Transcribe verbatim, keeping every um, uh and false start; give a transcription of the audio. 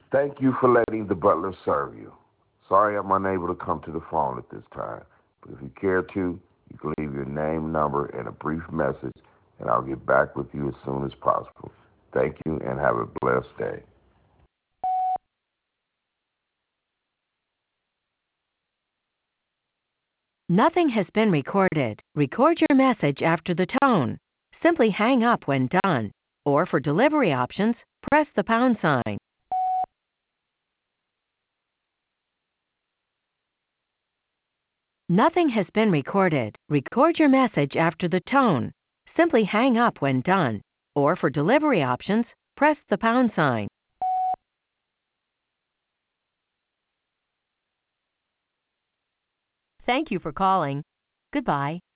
Thank you for letting the butler serve you. Sorry I'm unable to come to the phone at this time, but if you care to, you can leave your name, number, and a brief message, and I'll get back with you as soon as possible. Thank you, and have a blessed day. Nothing has been recorded. Record your message after the tone. Simply hang up when done. Or for delivery options, press the pound sign. Nothing has been recorded. Record your message after the tone. Simply hang up when done. Or for delivery options, press the pound sign. Thank you for calling. Goodbye.